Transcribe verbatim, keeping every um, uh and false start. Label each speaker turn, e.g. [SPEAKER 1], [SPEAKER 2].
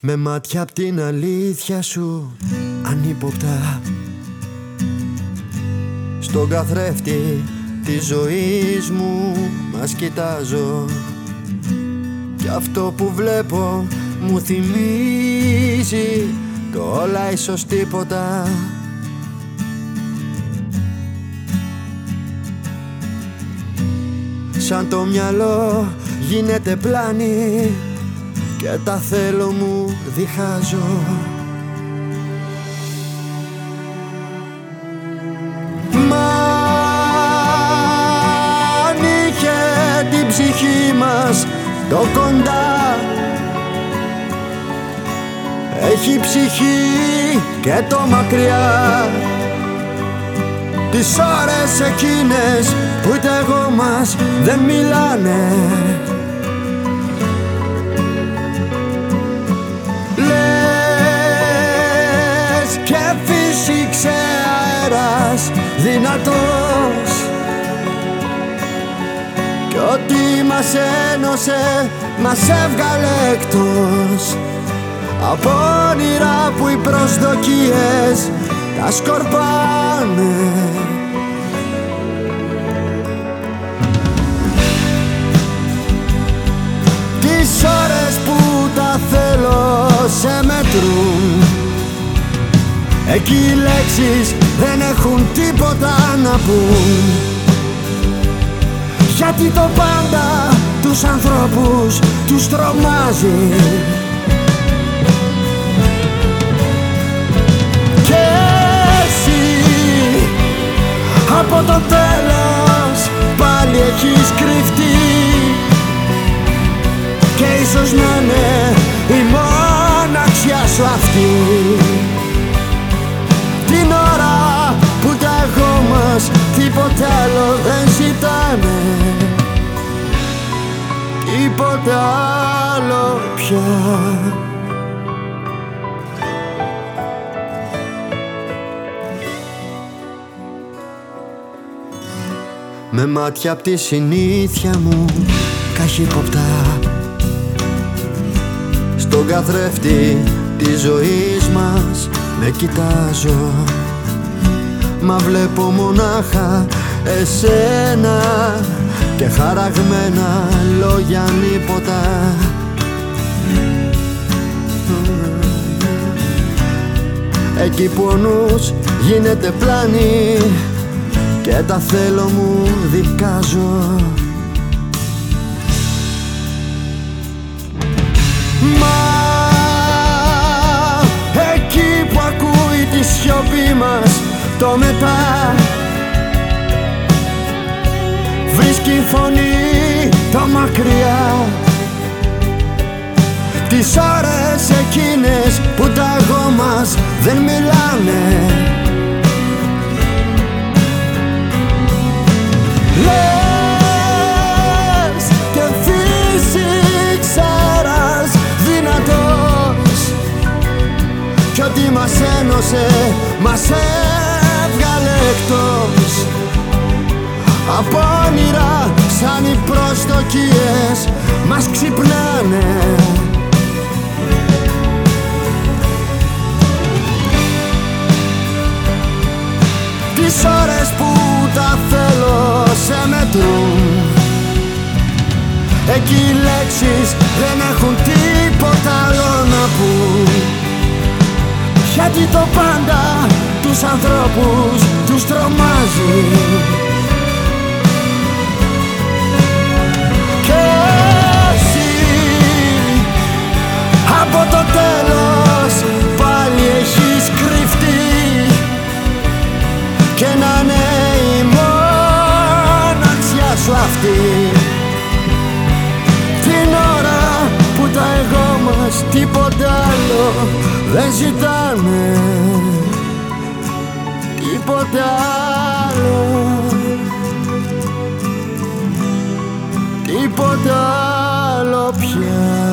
[SPEAKER 1] Με μάτια απ' την αλήθεια σου ανύποπτα, στον καθρέφτη της ζωής μου μας κοιτάζω, κι αυτό που βλέπω μου θυμίζει το όλα ίσως τίποτα. Σαν το μυαλό γίνεται πλάνη και τα θέλω μου διχάζω. Μα αν είχε την ψυχή μας το κοντά, έχει ψυχή και το μακριά, τις ώρες εκείνες που ούτε εγώ μας δεν μιλάνε. Λες και φύσηξε αέρας δυνατός, κι ό,τι μας ένωσε μας έβγαλε εκτός, από όνειρα που οι προσδοκίες τα σκορπάνε. Τις ώρες που τα θέλω σε μετρούν, εκεί οι λέξεις δεν έχουν τίποτα να πούν, γιατί το πάντα τους ανθρώπους τους τρομάζει. Και εσύ από το τέλος πάλι έχεις κρυφτεί, και ίσως να είναι η μοναξιά σου αυτή, την ώρα που τα εγώ μας τίποτε άλλο δεν ζητάνε, τίποτε άλλο πια. Με μάτια απ' τη συνήθεια μου καχύποπτα, στον καθρέφτη της ζωής μας με κοιτάζω, μα βλέπω μονάχα εσένα και χαραγμένα λόγια ανίποτα. Εκεί που ο νους γίνεται πλάνη και τα θέλω μου δικάζω. Μα εκεί που ακούει τη σιωπή μας το μετά, βρίσκει φωνή το μακριά, τις ώρες εκείνες που τα εγώ μας δεν μιλάνε. Λες και φύσηξε αέρας δυνατός, κι ό,τι μας ένωσε μας έβγαλε εκτός, από όνειρα σαν οι προσδοκίες μας ξυπνάνε. Τις ώρες που τα θέλω σε μετρούν, εκεί οι λέξεις δεν έχουν τίποτα άλλο να πούν, γιατί το πάντα τους ανθρώπους τους τρομάζει. Και εσύ από το τέλος πάλι έχεις κρυφτεί, και να είναι η μοναξιά σου αυτή, την ώρα που τα εγώ μας τίποτε άλλο δεν ζητάνε, τίποτε άλλο, τίποτε άλλο πια.